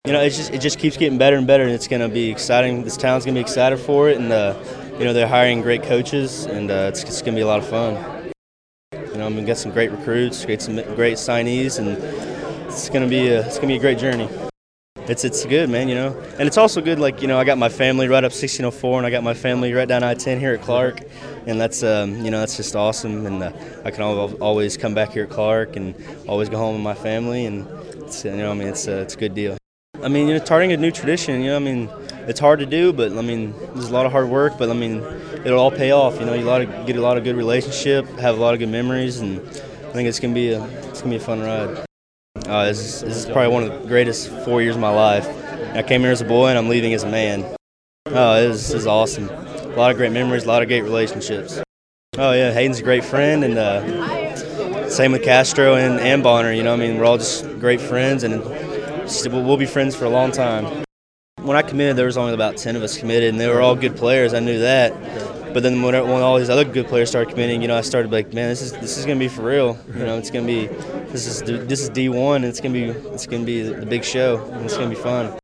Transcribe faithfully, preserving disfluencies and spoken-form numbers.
You know, it just it just keeps getting better and better, and it's going to be exciting. This town's going to be excited for it, and uh, you know they're hiring great coaches, and uh, it's, it's going to be a lot of fun. You know, I'm going to get some great recruits, get some great signees, and it's going to be a it's going to be a great journey. It's it's good, man. You know, and it's also good. Like you know, I got my family right up sixteen oh four, and I got my family right down I ten here at Clark, and that's um, you know that's just awesome. And uh, I can always come back here at Clark and always go home with my family, and it's, you know, I mean, it's uh, it's a good deal. I mean, you know, starting a new tradition, you know, I mean, it's hard to do, but I mean, there's a lot of hard work, but I mean, it'll all pay off. You know, you lot of, get a lot of good relationship, have a lot of good memories, and I think it's gonna be a it's gonna be a fun ride. Uh, this, this is probably one of the greatest four years of my life. I came here as a boy, and I'm leaving as a man. Oh, it is, it is awesome. A lot of great memories, a lot of great relationships. Oh yeah, Hayden's a great friend, and uh, same with Castro and, and Bonner. You know, I mean, we're all just great friends, and we'll be friends for a long time. When I committed, there was only about ten of us committed, and they were all good players. I knew that. But then when, when all these other good players started committing, you know, I started like, man, this is this is gonna be for real. You know, it's gonna be this is this is D one, and it's gonna be it's gonna be the big show, and it's gonna be fun.